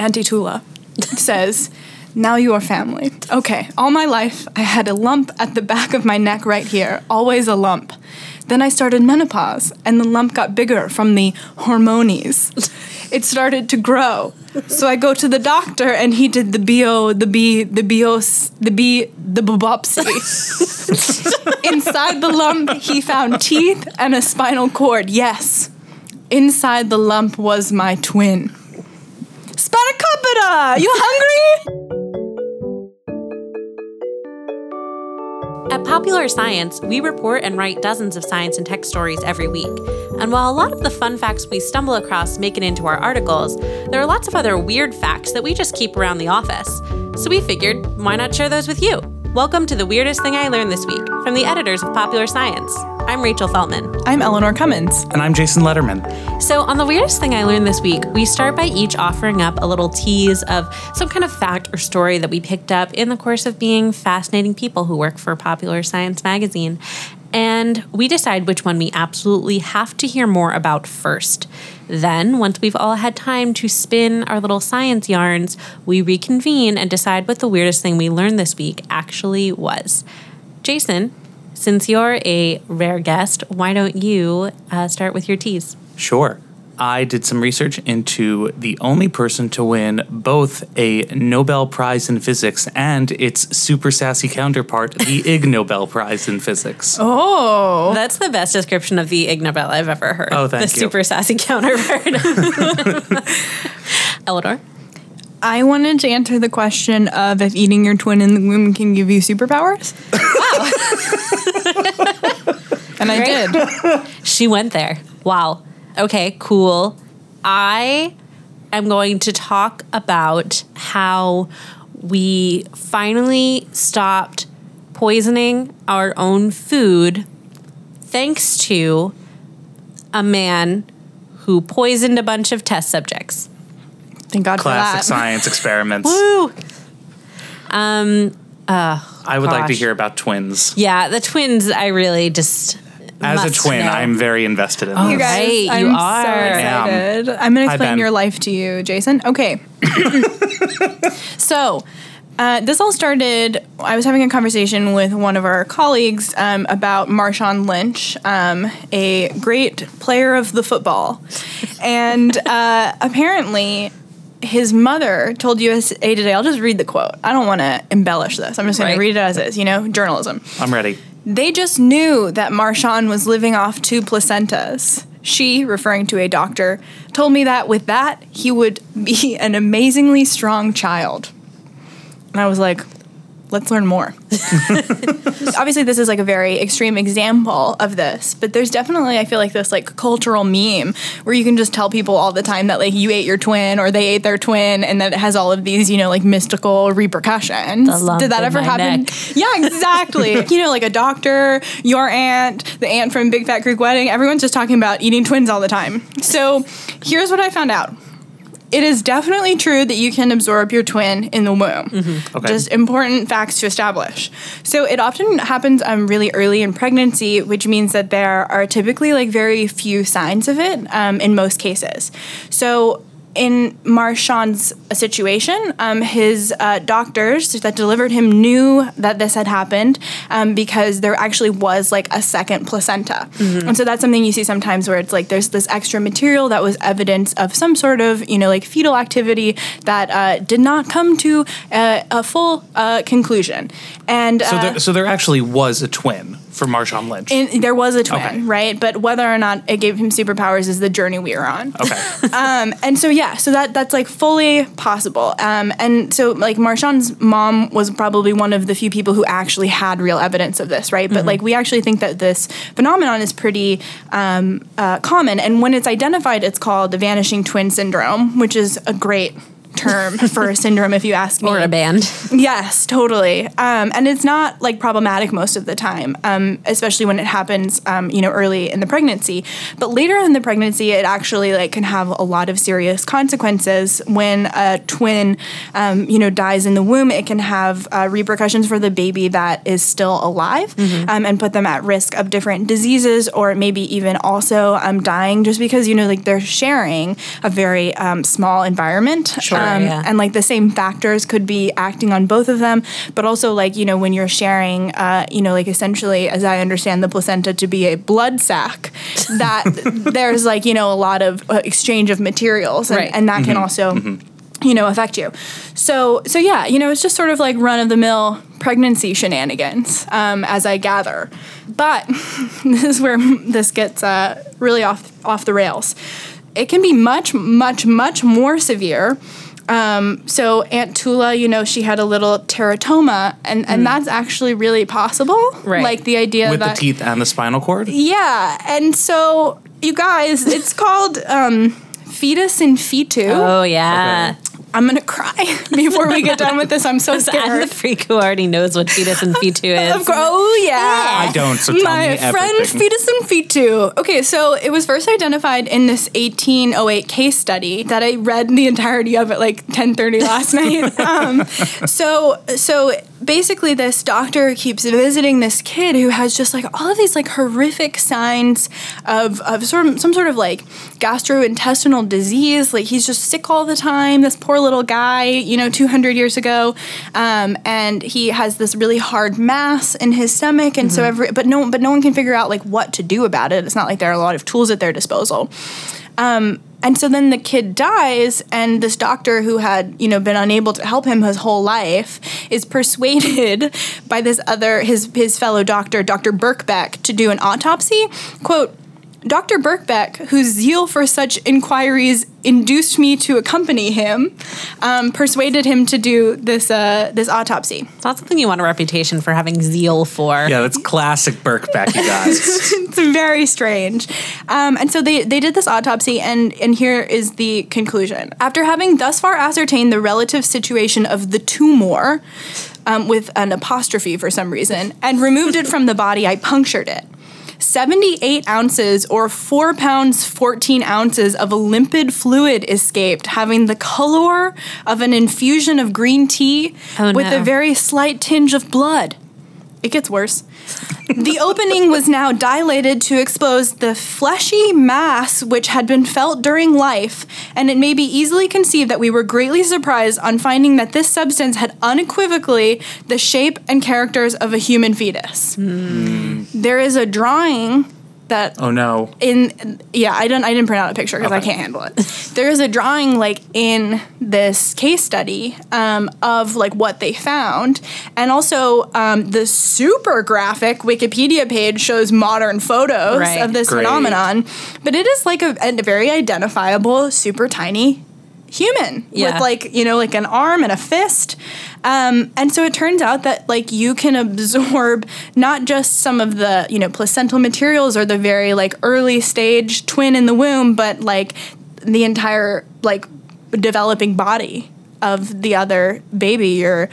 Auntie Tula says, now you are family. Okay, all my life, I had a lump at the back of my neck right here, always a lump. Then I started menopause, and the lump got bigger from the hormonies. It started to grow. So I go to the doctor, and he did the biopsy. Inside the lump, he found teeth and a spinal cord. Yes, inside the lump was my twin. Spanakopita, you hungry? At Popular Science, we report and write dozens of science and tech stories every week. And while a lot of the fun facts we stumble across make it into our articles, there are lots of other weird facts that we just keep around the office. So we figured, why not share those with you? Welcome to The Weirdest Thing I Learned This Week from the editors of Popular Science. I'm Rachel Feltman. I'm Eleanor Cummins. And I'm Jason Letterman. So on The Weirdest Thing I Learned This Week, we start by each offering up a little tease of some kind of fact or story that we picked up in the course of being fascinating people who work for Popular Science magazine. And we decide which one we absolutely have to hear more about first. Then, once we've all had time to spin our little science yarns, we reconvene and decide what the weirdest thing we learned this week actually was. Jason, since you're a rare guest, why don't you start with your tease? Sure. I did some research into the only person to win both a Nobel Prize in Physics and its super sassy counterpart, the Ig Nobel Prize in Physics. Oh. That's the best description of the Ig Nobel I've ever heard. Oh, thank you. The super sassy counterpart. Eleanor? I wanted to answer the question of if eating your twin in the womb can give you superpowers. Wow. And I did. She went there. Wow. Okay, cool. I am going to talk about how we finally stopped poisoning our own food thanks to a man who poisoned a bunch of test subjects. Thank God Classic for that. science experiments. Woo! I would like to gosh. hear about twins. Yeah, the twins, I really just As a must twin, know. I'm very invested in Oh, this. You guys, Right, I'm you so are. excited. I'm going to Hi, explain Ben. your life to you, Jason. Okay. So, this all started, I was having a conversation with one of our colleagues about Marshawn Lynch, a great player of the football. And apparently, his mother told USA Today, I'll just read the quote. I don't want to embellish this. I'm just going Right. to read it as is, journalism. I'm ready. They just knew that Marshawn was living off 2 placentas. She, referring to a doctor, told me that with that, he would be an amazingly strong child. And I was like, let's learn more. Obviously, this is like a very extreme example of this, but there's definitely, I feel like, this like cultural meme where you can just tell people all the time that like you ate your twin or they ate their twin, and that it has all of these, like mystical repercussions. The lump Did that in ever my happen? neck. Yeah, exactly. Like a doctor, your aunt, the aunt from Big Fat Greek Wedding, everyone's just talking about eating twins all the time. So here's what I found out. It is definitely true that you can absorb your twin in the womb. Mm-hmm. Okay. Just important facts to establish. So it often happens really early in pregnancy, which means that there are typically like very few signs of it in most cases. So in Marshawn's situation, his doctors that delivered him knew that this had happened because there actually was like a second placenta. Mm-hmm. And so that's something you see sometimes where it's like there's this extra material that was evidence of some sort of, like fetal activity that did not come to a full conclusion. And So there actually was a twin for Marshawn Lynch. there was a twin, Okay. right? But whether or not it gave him superpowers is the journey we are on. Okay. And so, so that's like fully possible. And so like Marshawn's mom was probably one of the few people who actually had real evidence of this, right? But like we actually think that this phenomenon is pretty common. And when it's identified, it's called the vanishing twin syndrome, which is a great term for a syndrome, if you ask me. Or a band. Yes, totally. And it's not like problematic most of the time, especially when it happens, early in the pregnancy. But later in the pregnancy, it actually like can have a lot of serious consequences. When a twin, dies in the womb, it can have repercussions for the baby that is still alive, and put them at risk of different diseases, or maybe even also dying just because like they're sharing a very small environment. Sure. yeah. And like the same factors could be acting on both of them. But also like, when you're sharing, like essentially, as I understand the placenta to be a blood sac, that there's like, a lot of exchange of materials. And, Right. and that can also, affect you. So yeah, it's just sort of like run-of-the-mill pregnancy shenanigans, as I gather. But this is where this gets really off the rails. It can be much, much, much more severe. So Aunt Tula, she had a little teratoma, and that's actually really possible. Right. Like the idea With that the teeth and the spinal cord? yeah, and so you guys, it's called fetus in fetu. Oh, yeah. Okay. I'm gonna cry before we get done with this. I'm so I'm scared. the freak who already knows what fetus and fetu is. Of course. Oh yeah. I don't, so tell My me friend everything. fetus and fetu. Okay, so it was first identified in this 1808 case study that I read the entirety of at like 10:30 last night. So basically this doctor keeps visiting this kid who has just like all of these like horrific signs of some sort of like gastrointestinal disease. Like he's just sick all the time. This poor little guy, 200 years ago, and he has this really hard mass in his stomach, and so but no one can figure out like what to do about it. It's not like there are a lot of tools at their disposal. And so then the kid dies, and this doctor who had, been unable to help him his whole life is persuaded by his fellow doctor, Dr. Birkbeck, to do an autopsy. Quote, Dr. Birkbeck, whose zeal for such inquiries induced me to accompany him, persuaded him to do this autopsy. It's not something you want a reputation for having zeal for. Yeah, that's classic Birkbeck, you guys. It's very strange. And so they did this autopsy, and here is the conclusion. After having thus far ascertained the relative situation of the tumor, with an apostrophe for some reason, and removed it from the body, I punctured it. 78 ounces or 4 pounds 14 ounces of a limpid fluid escaped, having the color of an infusion of green tea with a very slight tinge of blood. It gets worse. The opening was now dilated to expose the fleshy mass which had been felt during life, and it may be easily conceived that we were greatly surprised on finding that this substance had unequivocally the shape and characters of a human fetus. There is a drawing that Oh no. I didn't print out a picture because I can't handle it. There is a drawing like in this case study of like what they found, and also the super graphic Wikipedia page shows modern photos of this Great. phenomenon, but it is like a very identifiable super tiny human with like like an arm and a fist, and so it turns out that like you can absorb not just some of the placental materials or the very like early stage twin in the womb, but like the entire like developing body of the other baby you're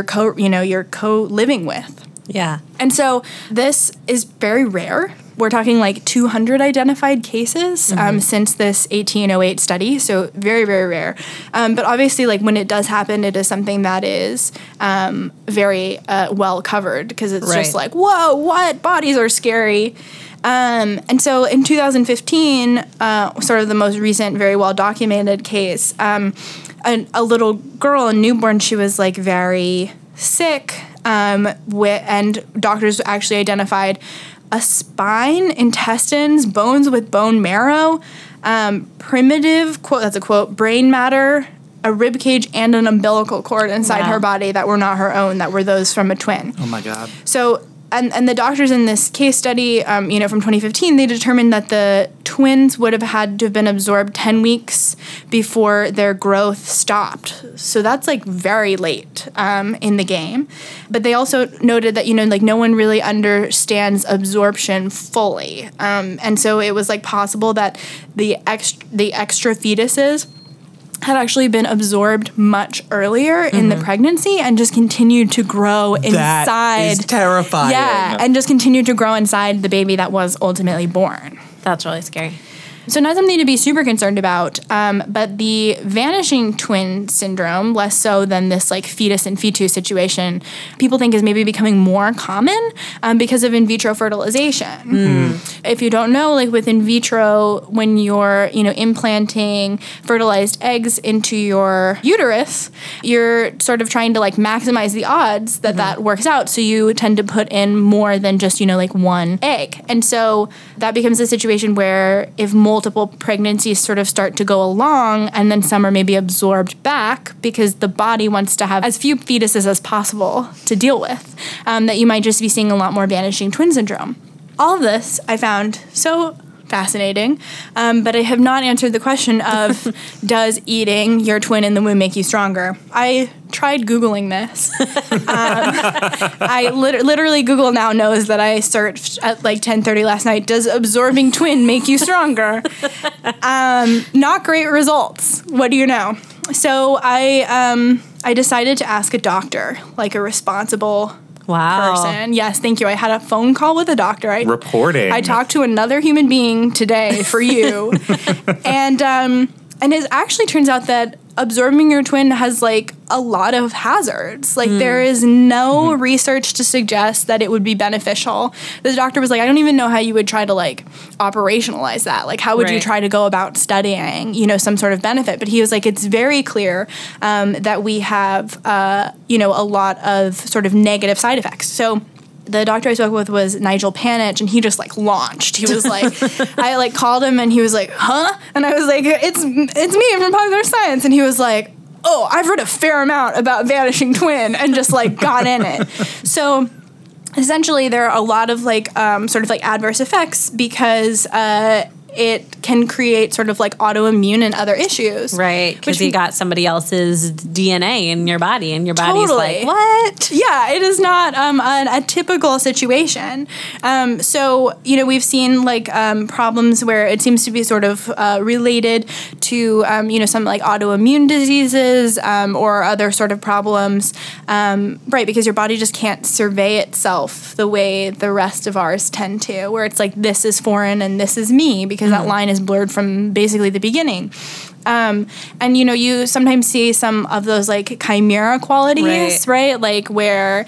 co-living with. Yeah. And so this is very rare. We're talking like 200 identified cases since this 1808 study, so very, very rare. But obviously, like when it does happen, it is something that is very well covered, because it's just like, whoa, what? Bodies are scary. And so in 2015, sort of the most recent, very well documented case, a little girl, a newborn, she was like very sick, and doctors actually identified a spine, intestines, bones with bone marrow, primitive, quote, that's a quote, brain matter, a rib cage, and an umbilical cord inside her body that were not her own, that were those from a twin. Oh my God. So, and the doctors in this case study, from 2015, they determined that the twins would have had to have been absorbed 10 weeks before their growth stopped. So that's like very late in the game. But they also noted that, like no one really understands absorption fully. And so it was like possible that the extra fetuses had actually been absorbed much earlier in the pregnancy and just continued to grow inside. That is terrifying. Yeah, and just continued to grow inside the baby that was ultimately born. That's really scary. So not something to be super concerned about, but the vanishing twin syndrome, less so than this like fetus in fetu situation, people think is maybe becoming more common because of in vitro fertilization. If you don't know, like with in vitro, when you're, implanting fertilized eggs into your uterus, you're sort of trying to like maximize the odds that that works out. So you tend to put in more than just, like one egg. And so that becomes a situation where if multiple pregnancies sort of start to go along and then some are maybe absorbed back because the body wants to have as few fetuses as possible to deal with, that you might just be seeing a lot more vanishing twin syndrome. All of this I found so fascinating, but I have not answered the question of does eating your twin in the womb make you stronger? I tried Googling this. I literally Google now knows that I searched at like 10:30 last night, does absorbing twin make you stronger? Not great results. What do you know? So I decided to ask a doctor, like a responsible person. Yes, thank you. I had a phone call with a doctor. Reporting. I talked to another human being today for you. and it actually turns out that absorbing your twin has like a lot of hazards. Like there is no research to suggest that it would be beneficial. The doctor was like, I don't even know how you would try to like operationalize that. Like how would you try to go about studying, some sort of benefit? But he was like, it's very clear that we have, a lot of sort of negative side effects. So the doctor I spoke with was Nigel Panich, and he just like launched. He was like, I like called him and he was like, huh? And I was like, it's me from Popular Science. And he was like, oh, I've read a fair amount about vanishing twin, and just like got in it. So essentially there are a lot of like sort of like adverse effects because it can create sort of like autoimmune and other issues. Right, because you got somebody else's DNA in your body, and your body's like, what? Yeah, it is not a typical situation. So, we've seen like problems where it seems to be sort of related to, some like autoimmune diseases or other sort of problems, right, because your body just can't survey itself the way the rest of ours tend to, where it's like, this is foreign and this is me, because that line is blurred from basically the beginning. And, you sometimes see some of those, like, chimera qualities, right? Like, where,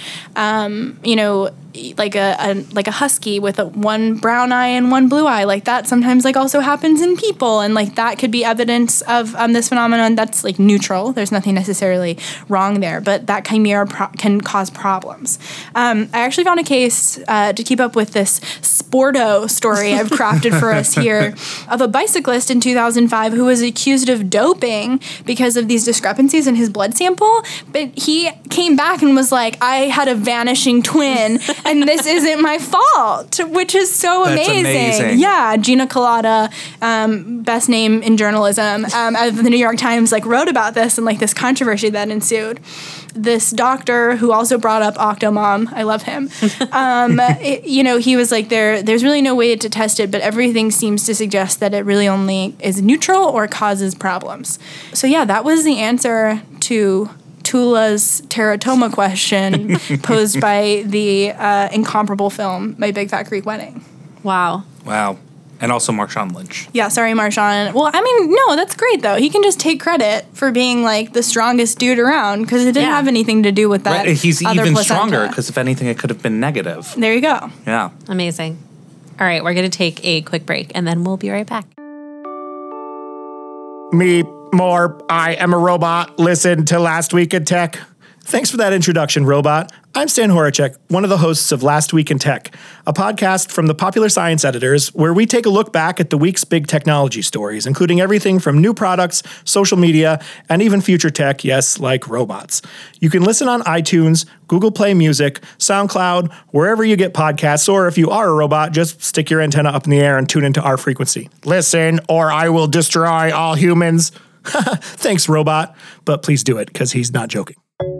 like a husky with one brown eye and one blue eye, like that sometimes, like, also happens in people. And, like, that could be evidence of this phenomenon that's, like, neutral. There's nothing necessarily wrong there. But that chimera can cause problems. I actually found a case to keep up with this Sporto story I've crafted for us here of a bicyclist in 2005 who was accused of doping because of these discrepancies in his blood sample, but he came back and was like, I had a vanishing twin and this isn't my fault, which is so amazing. Yeah, Gina Colada, best name in journalism, of the New York Times, like wrote about this and like this controversy that ensued. This doctor who also brought up Octomom, I love him, he was like, there's really no way to test it, but everything seems to suggest that it really only is neutral or causes problems. So yeah, that was the answer to Tula's teratoma question posed by the incomparable film, My Big Fat Greek Wedding. Wow. And also Marshawn Lynch. Yeah, sorry, Marshawn. Well, I mean, no, that's great, though. He can just take credit for being, like, the strongest dude around, because it didn't have anything to do with that. Right. He's other even placenta. stronger, because if anything, it could have been negative. There you go. Yeah. Amazing. All right, we're going to take a quick break, and then we'll be right back. Me, more, I am a robot. Listen to Last Week in Tech. Thanks for that introduction, robot. I'm Stan Horacek, one of the hosts of Last Week in Tech, a podcast from the Popular Science editors where we take a look back at the week's big technology stories, including everything from new products, social media, and even future tech, yes, like robots. You can listen on iTunes, Google Play Music, SoundCloud, wherever you get podcasts, or if you are a robot, just stick your antenna up in the air and tune into our frequency. Listen, or I will destroy all humans. Thanks, robot. But please do it, because he's not joking.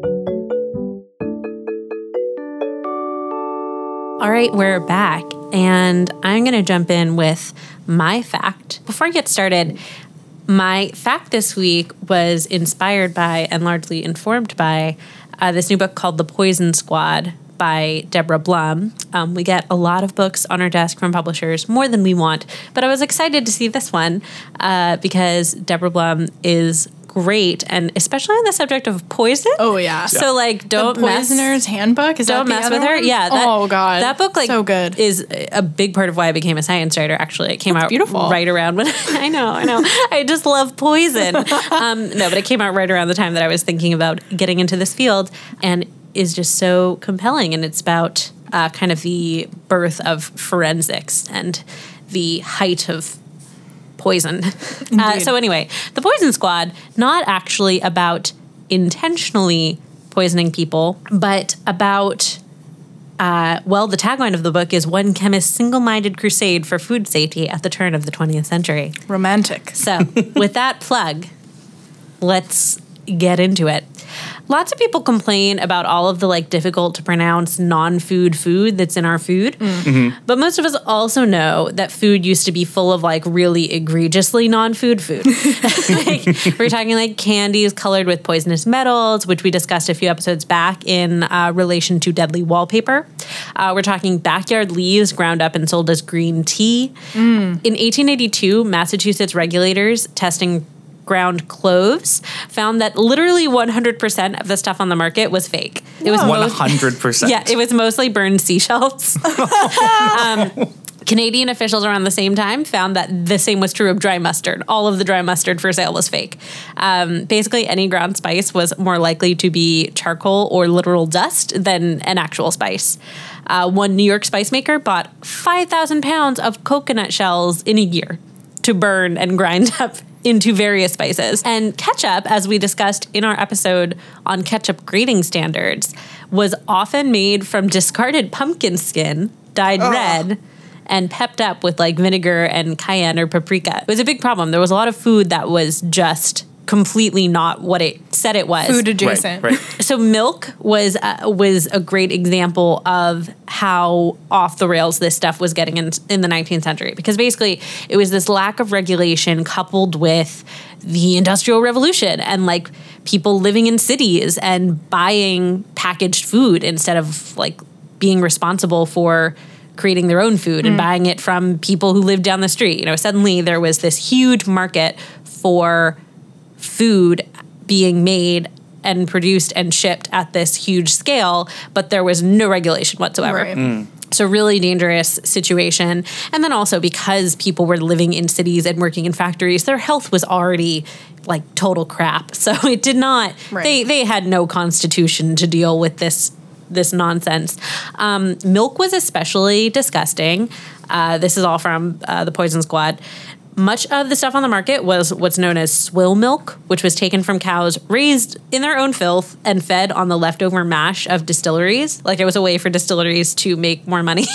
All right, we're back, and I'm going to jump in with my fact. Before I get started, my fact this week was inspired by and largely informed by this new book called The Poison Squad by Deborah Blum. We get a lot of books on our desk from publishers, more than we want. But I was excited to see this one because Deborah Blum is great, and especially on the subject of poison. Oh yeah. So like, don't the mess. Poisoner's Handbook. Don't mess with her. One? Yeah. Oh god. That book like so good. is a big part of why I became a science writer. Actually, it came out beautiful. right around when I know. I just love poison. No, but it came out right around the time that I was thinking about getting into this field, and is just so compelling. And it's about kind of the birth of forensics and the height of poison. So anyway, the Poison Squad, not actually about intentionally poisoning people, but about, the tagline of the book is one chemist's single-minded crusade for food safety at the turn of the 20th century. Romantic. So with that plug, let's get into it. Lots of people complain about all of the like difficult to pronounce non-food food that's in our food. Mm-hmm. But most of us also know that food used to be full of like really egregiously non-food food. Like, we're talking like candies colored with poisonous metals, which we discussed a few episodes back in relation to deadly wallpaper. We're talking backyard leaves ground up and sold as green tea. In 1882, Massachusetts regulators testing ground cloves found that literally 100% of the stuff on the market was fake. It was 100%. Yeah, it was mostly burned seashells. Canadian officials around the same time found that the same was true of dry mustard. All of the dry mustard for sale was fake. Basically, any ground spice was more likely to be charcoal or literal dust than an actual spice. One New York spice maker bought 5,000 pounds of coconut shells in a year to burn and grind up into various spices. And ketchup, as we discussed in our episode on ketchup grading standards, was often made from discarded pumpkin skin, dyed red, and pepped up with like vinegar and cayenne or paprika. It was a big problem. There was a lot of food that was just completely not what it said it was. Food adjacent. Right. So milk was a great example of how off the rails this stuff was getting in the 19th century, because basically it was this lack of regulation coupled with the Industrial Revolution and like people living in cities and buying packaged food instead of like being responsible for creating their own food and buying it from people who lived down the street. You know, suddenly there was this huge market for food being made and produced and shipped at this huge scale, but there was no regulation whatsoever. Right. So really dangerous situation. And then also because people were living in cities and working in factories, their health was already like total crap. So it did not, they had no constitution to deal with this nonsense. Milk was especially disgusting. This is all from the Poison Squad. Much of the stuff on the market was what's known as swill milk, which was taken from cows raised in their own filth and fed on the leftover mash of distilleries. Like it was a way for distilleries to make more money.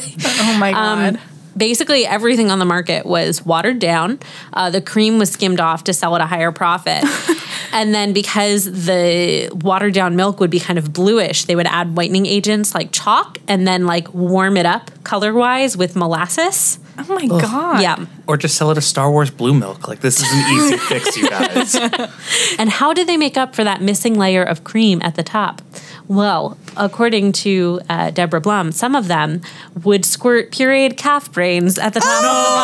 Oh my God. Basically, everything on the market was watered down. The cream was skimmed off to sell at a higher profit. And then because the watered down milk would be kind of bluish, they would add whitening agents like chalk and then like warm it up color-wise with molasses. Oh my God. Yeah. Or just sell it as Star Wars blue milk. Like, this is an easy fix, you guys. And how did they make up for that missing layer of cream at the top? Well, according to Deborah Blum, some of them would squirt pureed calf brains at the top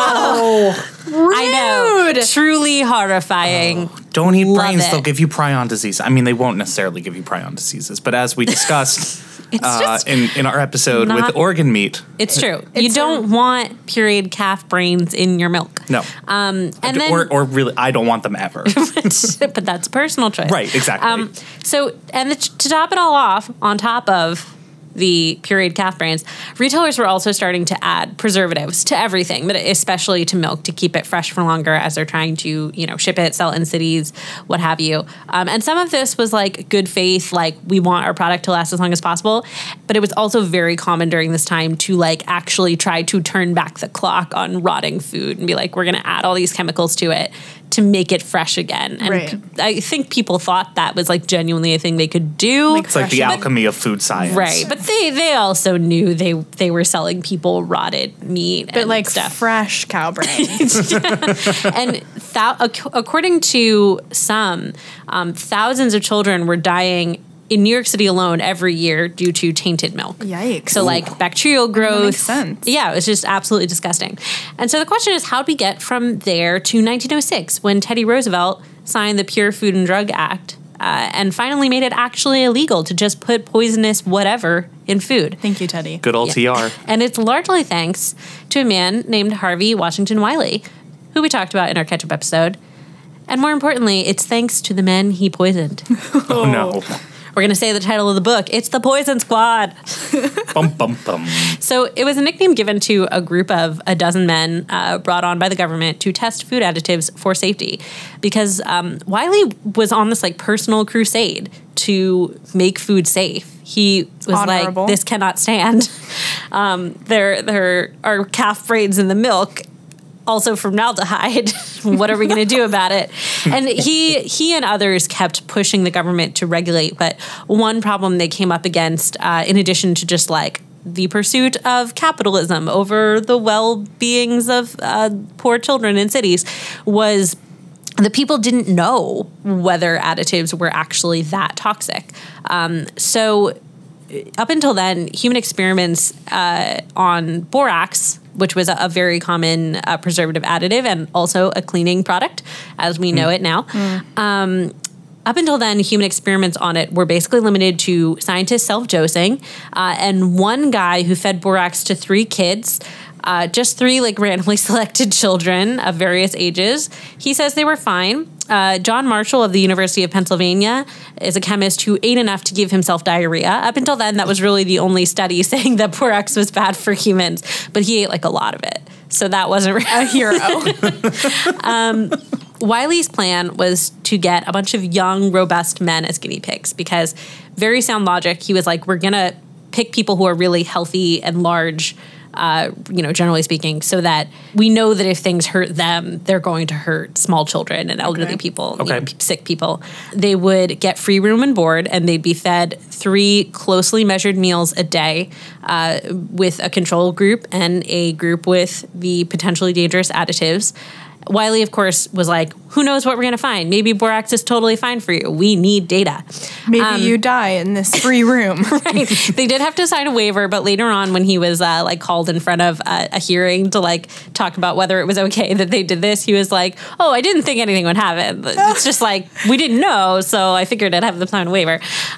of the bottle. Rude. I know. Truly horrifying. Don't eat Love brains. it. They'll give you prion disease. I mean, they won't necessarily give you prion diseases, but as we discussed just in our episode not- with organ meat. It's true. You don't want pureed calf brains in your milk. No. And then, or really, I don't want them ever. but that's a personal choice. Right, exactly. To top it all off, on top of the pureed calf brains, retailers were also starting to add preservatives to everything, but especially to milk to keep it fresh for longer as they're trying to, ship it, sell it in cities, what have you. And some of this was like good faith, like we want our product to last as long as possible. But it was also very common during this time to like actually try to turn back the clock on rotting food and be like, we're going to add all these chemicals to it to make it fresh again. And I think people thought that was like genuinely a thing they could do. It's like the alchemy of food science. Right. But they also knew they were selling people rotted meat But and like stuff. fresh cow brains. And according to some, thousands of children were dying in New York City alone every year due to tainted milk. Yikes. So like bacterial growth. That makes sense. Yeah, it was just absolutely disgusting. And so the question is, how'd we get from there to 1906 when Teddy Roosevelt signed the Pure Food and Drug Act and finally made it actually illegal to just put poisonous whatever in food? Thank you, Teddy. Good old TR. And it's largely thanks to a man named Harvey Washington Wiley, who we talked about in our ketchup episode. And more importantly, it's thanks to the men he poisoned. Oh, no. We're going to say the title of the book. It's The Poison Squad. Bum, bum, bum. So it was a nickname given to a group of a dozen men brought on by the government to test food additives for safety, because Wiley was on this like personal crusade to make food safe. He was honorable. like, this cannot stand. There are calf braids in the milk, also formaldehyde. What are we going to do about it? And he and others kept pushing the government to regulate. But one problem they came up against, in addition to just like the pursuit of capitalism over the well-beings of poor children in cities, was the people didn't know whether additives were actually that toxic. So up until then, human experiments on borax, which was a very common preservative additive and also a cleaning product as we know it now. Up until then, human experiments on it were basically limited to scientists self-dosing and one guy who fed borax to 3 kids, just 3 like randomly selected children of various ages. He says they were fine. John Marshall of the University of Pennsylvania is a chemist who ate enough to give himself diarrhea. Up until then, that was really the only study saying that borax was bad for humans, but he ate like a lot of it. So that wasn't really A hero. Wiley's plan was to get a bunch of young, robust men as guinea pigs because very sound logic. He was like, we're going to pick people who are really healthy and large, generally speaking, so that we know that if things hurt them, they're going to hurt small children and elderly people, sick people. They would get free room and board, and they'd be fed 3 closely measured meals a day with a control group and a group with the potentially dangerous additives. Wiley, of course, was like, who knows what we're going to find? Maybe borax is totally fine for you. We need data. Maybe you die in this free room. Right. They did have to sign a waiver, but later on when he was called in front of a hearing to talk about whether it was okay that they did this, he was like, oh, I didn't think anything would happen. It's just we didn't know, so I figured I'd have them sign a waiver.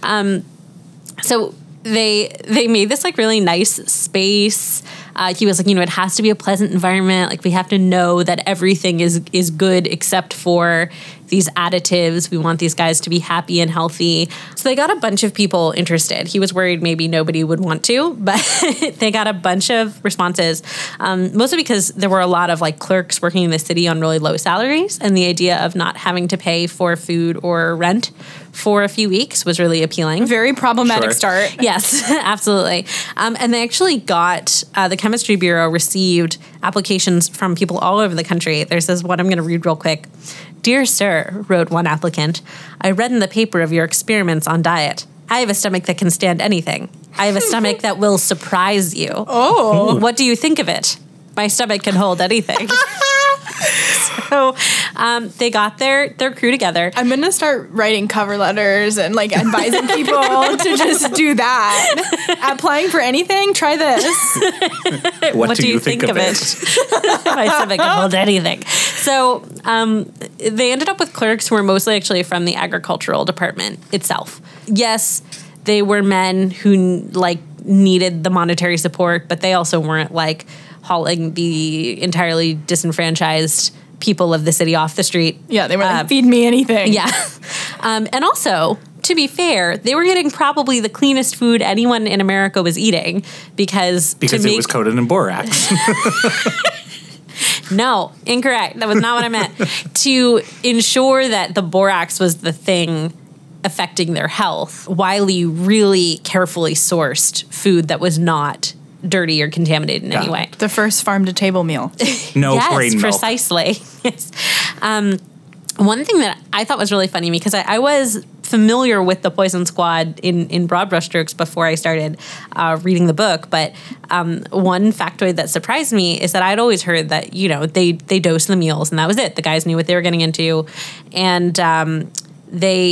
So they made this really nice space. He was like, it has to be a pleasant environment. We have to know that everything is good except for these additives. We want these guys to be happy and healthy. So they got a bunch of people interested. He was worried maybe nobody would want to, but they got a bunch of responses, mostly because there were a lot of clerks working in the city on really low salaries, and the idea of not having to pay for food or rent for a few weeks was really appealing. Very problematic Sure. start. Yes, absolutely. And they actually got, the Chemistry Bureau received applications from people all over the country. There's this one I'm going to read real quick. Dear sir, wrote one applicant, I read in the paper of your experiments on diet. I have a stomach that can stand anything. I have a stomach that will surprise you. Oh. What do you think of it? My stomach can hold anything. So they got their crew together. I'm going to start writing cover letters and advising people to just do that. Applying for anything, try this. What do you think of it? My stomach can hold anything. So they ended up with clerks who were mostly actually from the agricultural department itself. Yes, they were men who needed the monetary support, but they also weren't hauling the entirely disenfranchised people of the city off the street. Yeah, they were feed me anything. Yeah. And also, to be fair, they were getting probably the cleanest food anyone in America was eating because it was coated in borax. No, incorrect. That was not what I meant. To ensure that the borax was the thing affecting their health, Wiley really carefully sourced food that was not dirty or contaminated in any way. The first farm-to-table meal. No Yes, grain milk. precisely. Yes. One thing that I thought was really funny, because I was familiar with the Poison Squad in broad brushstrokes before I started reading the book, but one factoid that surprised me is that I'd always heard that, they dosed the meals and that was it. The guys knew what they were getting into, and they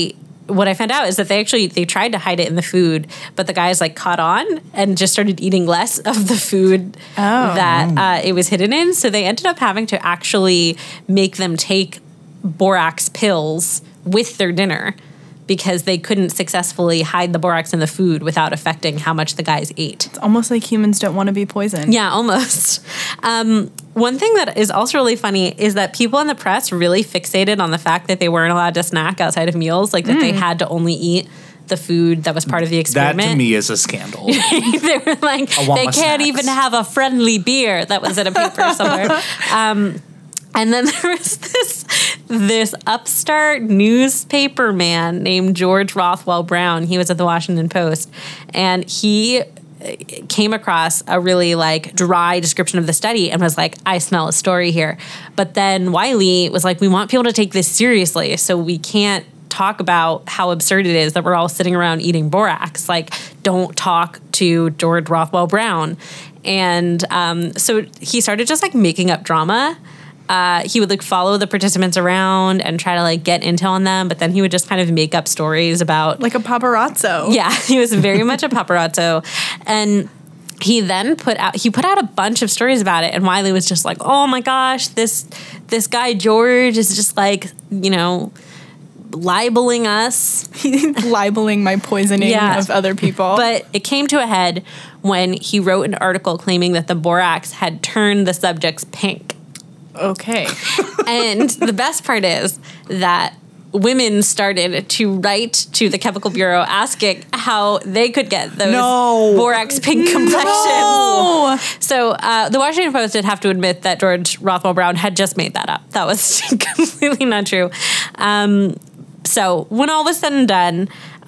what I found out is that they tried to hide it in the food, but the guys like caught on and just started eating less of the food that it was hidden in. So they ended up having to actually make them take borax pills with their dinner because they couldn't successfully hide the borax in the food without affecting how much the guys ate. It's almost like humans don't want to be poisoned. Yeah, almost. One thing that is also really funny is that people in the press really fixated on the fact that they weren't allowed to snack outside of meals, like that they had to only eat the food that was part of the experiment. That to me is a scandal. They were like, they can't even have a friendly beer. That was in a paper somewhere. And then there was this upstart newspaper man named George Rothwell Brown. He was at the Washington Post, and he came across a really like dry description of the study and was like, I smell a story here. But then Wiley was like, we want people to take this seriously, so we can't talk about how absurd it is that we're all sitting around eating borax. Like, don't talk to George Rothwell Brown. And so he started just like making up drama. He would like follow the participants around and try to like get intel on them, but then he would just kind of make up stories about like a paparazzo. Yeah, he was very much a paparazzo. And he then put out a bunch of stories about it, and Wiley was just like, oh my gosh, this guy George is just like, you know, libeling us. Libeling my poisoning of other people. But it came to a head when he wrote an article claiming that the borax had turned the subjects pink. Okay. And the best part is that women started to write to the Chemical Bureau asking how they could get those borax pink complexions. No. So the Washington Post did have to admit that George Rothwell Brown had just made that up. That was completely not true. So when all was said and done,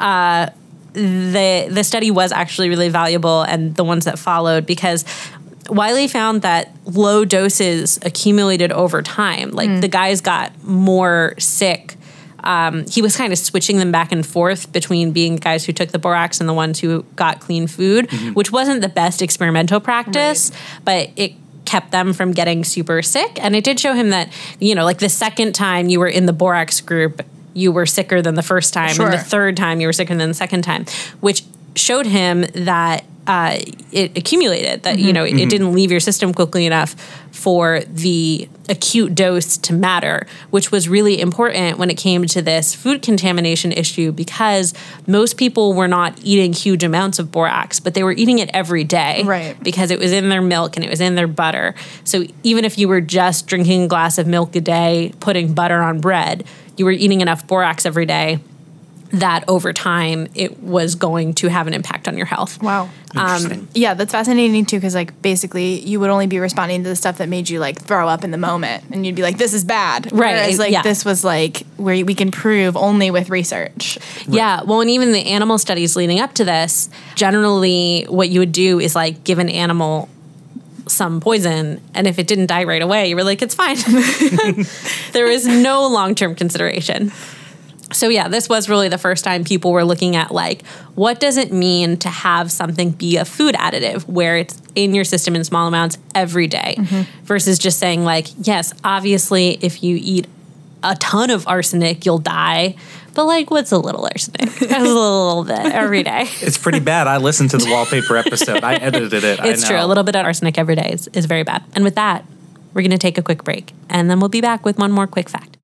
the study was actually really valuable, and the ones that followed, because Wiley found that low doses accumulated over time. Like the guys got more sick. He was kind of switching them back and forth between being guys who took the borax and the ones who got clean food, which wasn't the best experimental practice, but it kept them from getting super sick. And it did show him that, you know, like the second time you were in the borax group, you were sicker than the first time. And the third time you were sicker than the second time, which showed him that it accumulated, that, you know, it didn't leave your system quickly enough for the acute dose to matter, which was really important when it came to this food contamination issue, because most people were not eating huge amounts of borax, but they were eating it every day. Right. Because it was in their milk and it was in their butter. So even if you were just drinking a glass of milk a day, putting butter on bread, you were eating enough borax every day that over time it was going to have an impact on your health. Wow. Interesting. Yeah, that's fascinating too, because like basically you would only be responding to the stuff that made you like throw up in the moment, and you'd be like, this is bad. Right. Whereas like this was like where we can prove only with research. Yeah. Well, and even the animal studies leading up to this, generally what you would do is like give an animal some poison, and if it didn't die right away, you were like, it's fine. There was no long-term consideration. So yeah, this was really the first time people were looking at like, what does it mean to have something be a food additive where it's in your system in small amounts every day, versus just saying like, yes, obviously if you eat a ton of arsenic, you'll die. But like, what's a little arsenic? A little bit every day. It's pretty bad. I listened to the wallpaper episode. I edited it. It's true. A little bit of arsenic every day is very bad. And with that, we're going to take a quick break, and then we'll be back with one more quick fact.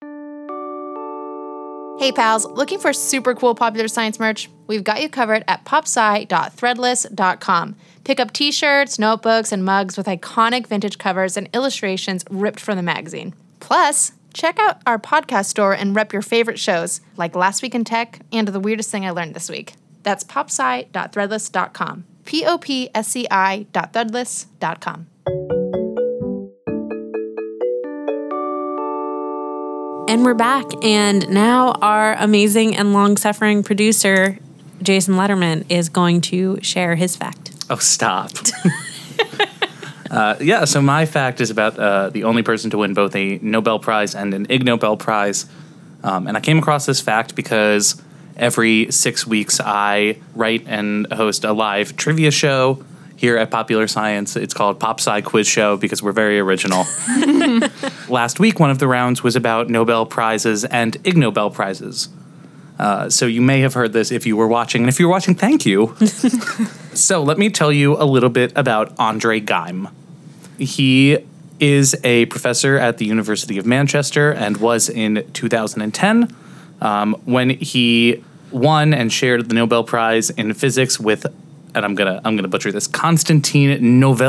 Hey pals, looking for super cool Popular Science merch? We've got you covered at popsci.threadless.com. Pick up t-shirts, notebooks, and mugs with iconic vintage covers and illustrations ripped from the magazine. Plus, check out our podcast store and rep your favorite shows, like Last Week in Tech and The Weirdest Thing I Learned This Week. That's popsci.threadless.com. popsci.threadless.com. And we're back, and now our amazing and long-suffering producer, Jason Letterman, is going to share his fact. Oh, stop. Yeah, so my fact is about the only person to win both a Nobel Prize and an Ig Nobel Prize. And I came across this fact because every 6 weeks I write and host a live trivia show here at Popular Science. It's called Pop Sci Quiz Show because we're very original. Last week, one of the rounds was about Nobel Prizes and Ig Nobel Prizes. So you may have heard this if you were watching. And if you're watching, thank you. So let me tell you a little bit about Andre Geim. He is a professor at the University of Manchester and was in 2010 when he won and shared the Nobel Prize in Physics with, and I'm gonna butcher this, Konstantin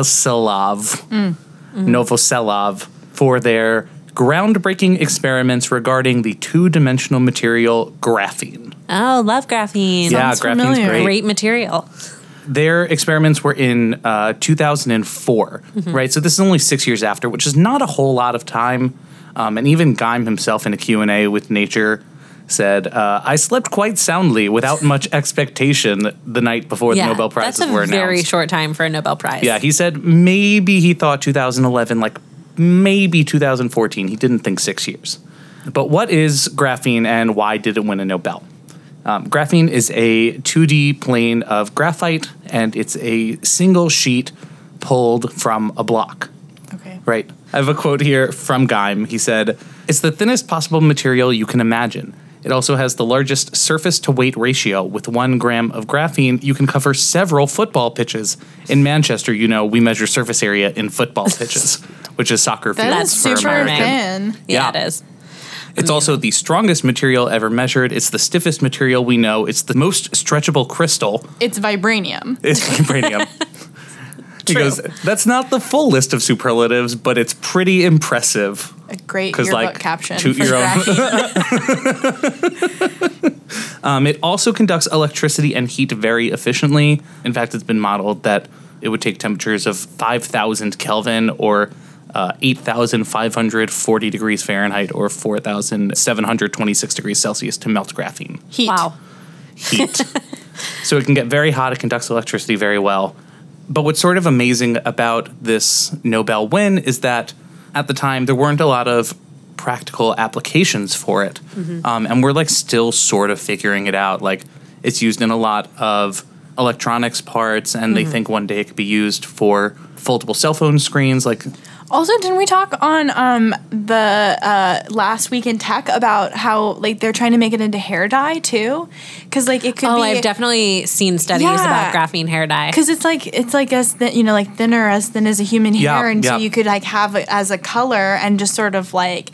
Novoselov for their groundbreaking experiments regarding the two-dimensional material graphene. Oh, love graphene. Yeah, Sounds graphene's familiar. great. Great material. Their experiments were in 2004, right? So this is only 6 years after, which is not a whole lot of time. And even Geim himself in a Q&A with Nature said, I slept quite soundly without much expectation the night before the Nobel Prizes were announced. That's a very short time for a Nobel Prize. Yeah, he said maybe he thought 2011, like maybe 2014. He didn't think 6 years. But what is graphene and why did it win a Nobel? Graphene is a 2D plane of graphite, and it's a single sheet pulled from a block. Okay. Right. I have a quote here from Geim. He said, "It's the thinnest possible material you can imagine. It also has the largest surface-to-weight ratio. With 1 gram of graphene, you can cover several football pitches. In Manchester, we measure surface area in football pitches, which is soccer fields That's for super American. thin. Yeah, Yeah. it is. It's also the strongest material ever measured. It's the stiffest material we know. It's the most stretchable crystal. It's vibranium. It's vibranium." He True. goes, "That's not the full list of superlatives, but it's pretty impressive." A great 'Cause, yearbook like, caption toot for your own- graphene. It also conducts electricity and heat very efficiently. In fact, it's been modeled that it would take temperatures of 5,000 Kelvin or 8,540 degrees Fahrenheit or 4,726 degrees Celsius to melt graphene. Heat. Wow. Heat. So it can get very hot. It conducts electricity very well. But what's sort of amazing about this Nobel win is that at the time there weren't a lot of practical applications for it. And we're still sort of figuring it out. It's used in a lot of electronics parts, and they think one day it could be used for foldable cell phone screens. Also, didn't we talk on the last week in tech about how they're trying to make it into hair dye too? Because it could be. I've definitely seen studies about graphene hair dye. Because it's as thinner as thin as a human hair, and so you could have it as a color and just sort of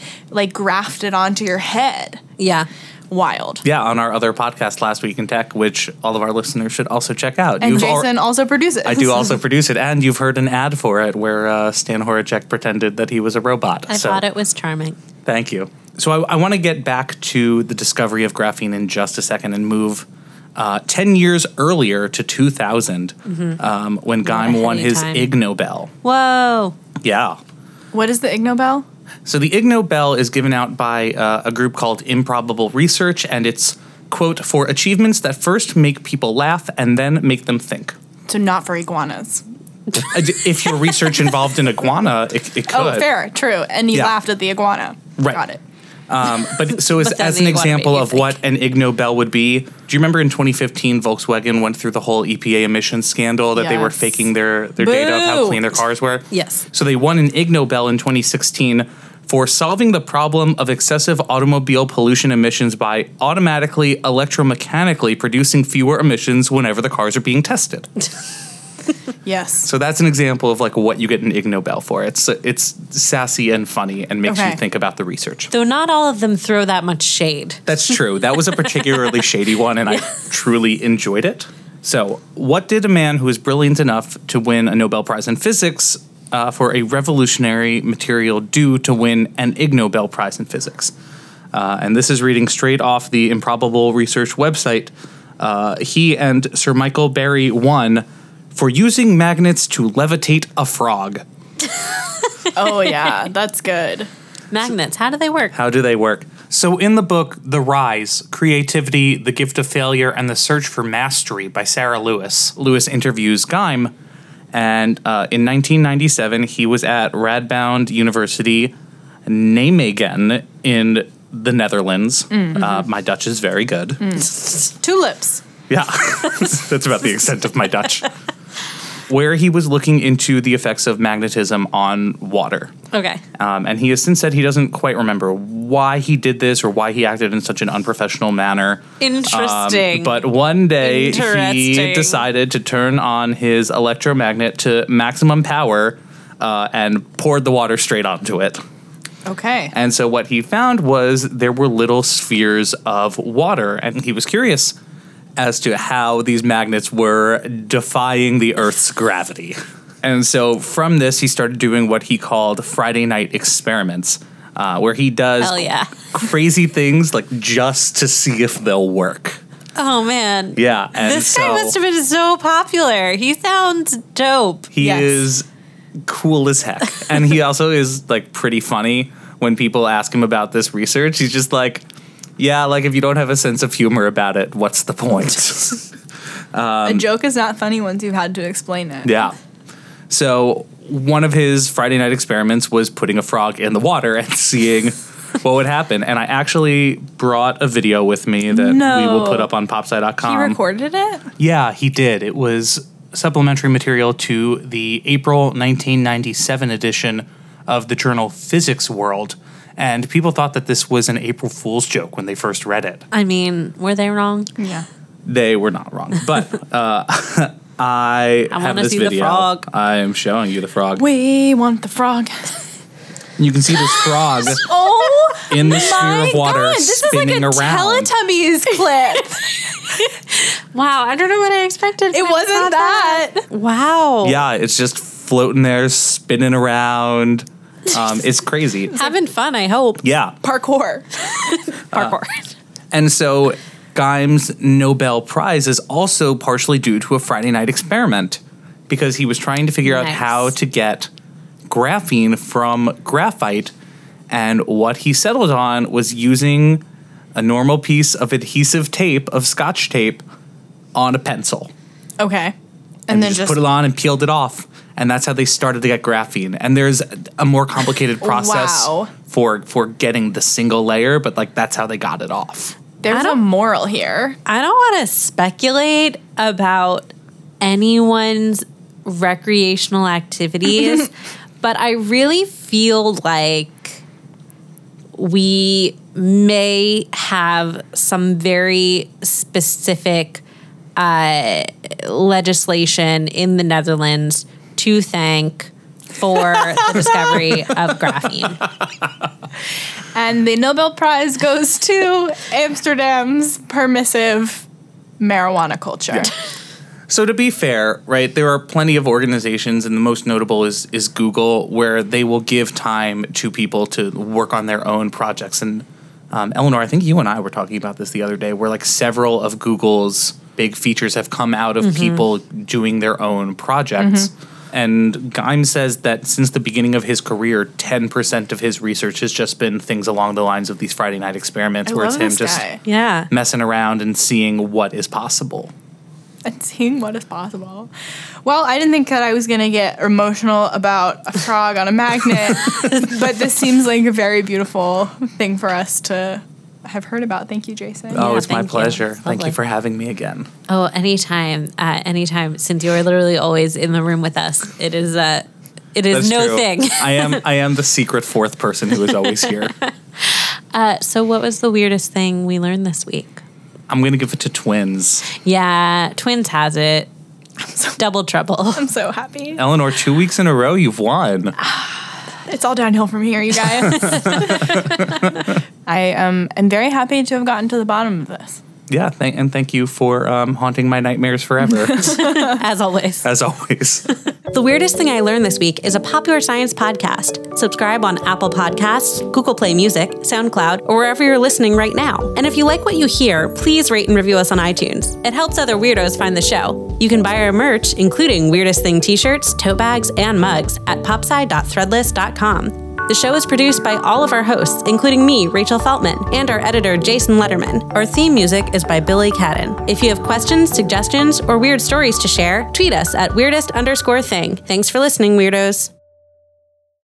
graft it onto your head. Yeah. Wild. Yeah, on our other podcast, Last Week in Tech, which all of our listeners should also check out. And Jason also produces. I do also produce it, and you've heard an ad for it where Stan Horacek pretended that he was a robot. I thought it was charming. Thank you. So I want to get back to the discovery of graphene in just a second and move 10 years earlier to 2000 when Geim won his time. Ig Nobel. Whoa. Yeah. What is the Ig Nobel? So the Ig Nobel is given out by a group called Improbable Research, and it's, quote, for achievements that first make people laugh and then make them think. So not for iguanas. If your research involved an iguana, it could. Oh, fair, true. And he Yeah. laughed at the iguana. Right. Got it. But so But then as the an iguana example made you of think. what an Ig Nobel would be, do you remember in 2015 Volkswagen went through the whole EPA emissions scandal that they were Yes. faking their data of how Boo. clean their cars were? Yes. So they won an Ig Nobel in 2016 for solving the problem of excessive automobile pollution emissions by automatically electromechanically producing fewer emissions whenever the cars are being tested. Yes. So that's an example of what you get an Ig Nobel for. It's sassy and funny and makes Okay. you think about the research. Though not all of them throw that much shade. That's true. That was a particularly shady one, and I truly enjoyed it. So, what did a man who is brilliant enough to win a Nobel Prize in Physics for a revolutionary material do to win an Ig Nobel Prize in Physics? And this is reading straight off the Improbable Research website. He and Sir Michael Berry won for using magnets to levitate a frog. Oh, yeah. That's good. Magnets, how do they work? How do they work? So in the book, The Rise, Creativity, The Gift of Failure, and the Search for Mastery by Sarah Lewis, Lewis interviews Geim, and in 1997, he was at Radboud University, Nijmegen in the Netherlands. My Dutch is very good. Tulips. Yeah, that's about the extent of my Dutch. where he was looking into the effects of magnetism on water. Okay. And he has since said he doesn't quite remember why he did this or why he acted in such an unprofessional manner. Interesting. But one day he Interesting. decided to turn on his electromagnet to maximum power and poured the water straight onto it. Okay. And so what he found was there were little spheres of water, and he was curious as to how these magnets were defying the Earth's gravity. And so from this, he started doing what he called Friday night experiments, where he does Hell yeah. crazy things like just to see if they'll work. Oh, man. Yeah. And This guy must have been so popular. He sounds dope. He Yes. is cool as heck. And he also is like pretty funny when people ask him about this research. He's just like, yeah, like if you don't have a sense of humor about it, what's the point? A joke is not funny once you've had to explain it. Yeah. So one of his Friday night experiments was putting a frog in the water and seeing what would happen. And I actually brought a video with me that we will put up on popsci.com. He recorded it? Yeah, he did. It was supplementary material to the April 1997 edition of the journal Physics World. And people thought that this was an April Fool's joke when they first read it. I mean, were they wrong? Yeah. They were not wrong. But I have wanna this see the video. frog. I am showing you the frog. We want the frog. You can see this frog Oh, in the sphere of water God, this is like spinning a around. Teletubbies clip. Wow, I don't know what I expected. It wasn't that. Wow. Yeah, it's just floating there, spinning around. It's crazy. Having fun, I hope. Yeah. Parkour. Parkour. And so Geim's Nobel Prize is also partially due to a Friday night experiment because he was trying to figure out Nice. how to get graphene from graphite. And what he settled on was using a normal piece of adhesive tape, of Scotch tape, on a pencil. Okay. And then just put it on and peeled it off. And that's how they started to get graphene. And there's a more complicated process Wow. for getting the single layer, but like that's how they got it off. there's a moral here. I don't want to speculate about anyone's recreational activities, but I really feel like we may have some very specific legislation in the Netherlands to thank for the discovery of graphene. And the Nobel Prize goes to Amsterdam's permissive marijuana culture. So to be fair, right, there are plenty of organizations, and the most notable is Google, where they will give time to people to work on their own projects. And Eleanor, I think you and I were talking about this the other day, where like several of Google's big features have come out of people doing their own projects. And Geim says that since the beginning of his career, 10% of his research has just been things along the lines of these Friday night experiments, where it's him just Yeah. messing around and seeing what is possible. And seeing what is possible. Well, I didn't think that I was going to get emotional about a frog on a magnet, but this seems like a very beautiful thing for us to have heard about. Thank you, Jason. Oh, Yeah, it's my thank you. pleasure. Thank Lovely. you for having me again. Oh, anytime. Since you are literally always in the room with us, it is That's no true. thing. I am the secret fourth person who is always here. So what was the weirdest thing we learned this week? I'm going to give it to twins. Yeah, twins has it. Double trouble. I'm so happy. Eleanor, 2 weeks in a row, you've won. It's all downhill from here, you guys. I am very happy to have gotten to the bottom of this. Yeah, thank you for haunting my nightmares forever, As always. as always. The Weirdest Thing I Learned This Week is a Popular Science podcast. Subscribe on Apple Podcasts, Google Play Music, SoundCloud, or wherever you're listening right now. And if you like what you hear, please rate and review us on iTunes. It helps other weirdos find the show. You can buy our merch, including Weirdest Thing t-shirts, tote bags, and mugs at popsci.threadless.com. The show is produced by all of our hosts, including me, Rachel Feltman, and our editor, Jason Letterman. Our theme music is by Billy Cadden. If you have questions, suggestions, or weird stories to share, tweet us at weirdest_thing. Thanks for listening, weirdos.